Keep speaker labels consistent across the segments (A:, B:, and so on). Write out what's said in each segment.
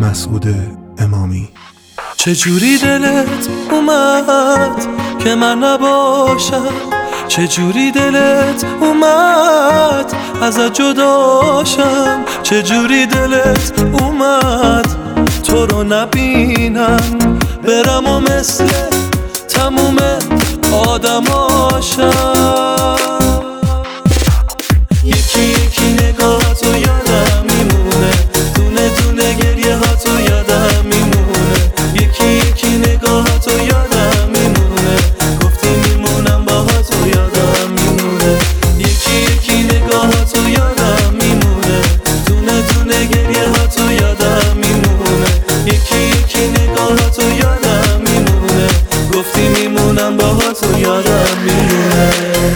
A: مسعود امامی.
B: چجوری دلت اومد که من نباشم، چجوری دلت اومد ازت جداشم، چجوری دلت اومد تو رو نبینم، برم و مثل تموم آدماشم. یکی یکی نگاهاتو یادم میمونه، دونه دونه گریه هاتو یادم میمونه، یکی یکی نگاهاتو یادم میمونه، گفتی میمونم باهاتو یادم میمونه، یکی یکی نگاهاتو یادم میمونه، دونه دونه گریه هاتو یادم میمونه، یکی یکی نگاهاتو یادم میمونه، گفتی میمونم باهاتو یادم میمونه.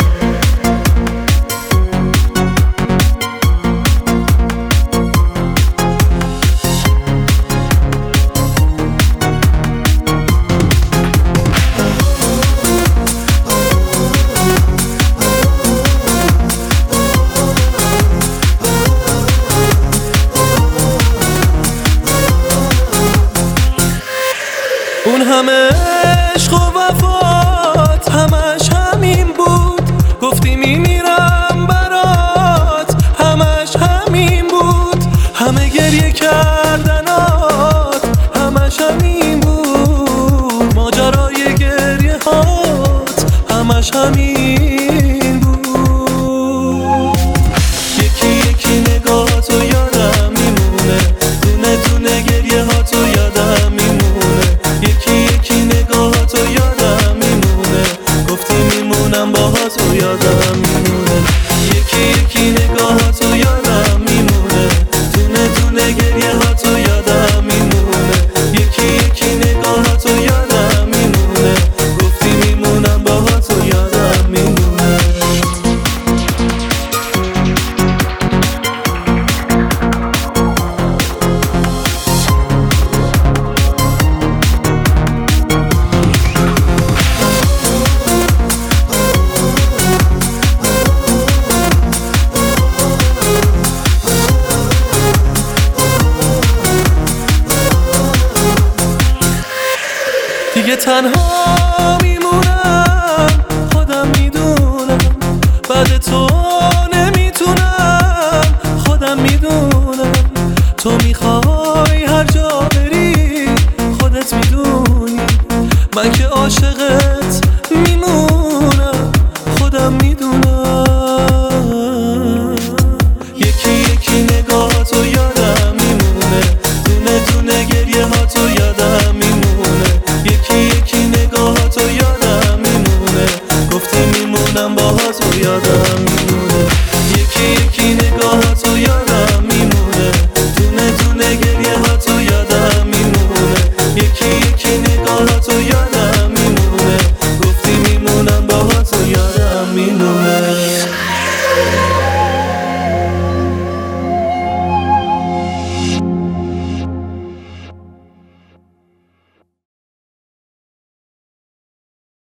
B: اون همه عشق و وفات همش همین بود، گفتی میمیرم برات همش همین بود، همه گریه کردنات همش همین بود، ماجرای گریه هات همش همین بود. یکی یکی نگاهاتو یادم میمونه، دونه دونه گریه هاتو یادم میمونه، یکی یکی نگاهاتو یادم میمونه، گفتی میمونم باهاتو یادم میمونه، یکی یکی نگاهاتو یادم میمونه، دونه دونه گریه هاتو یادم میمونه، یکی یکی نگاهاتو یادم میمونه، گفتی میمونم باهاتو یادم میمونه. دیگه تنها میمونم، خودم میدونم بعد تو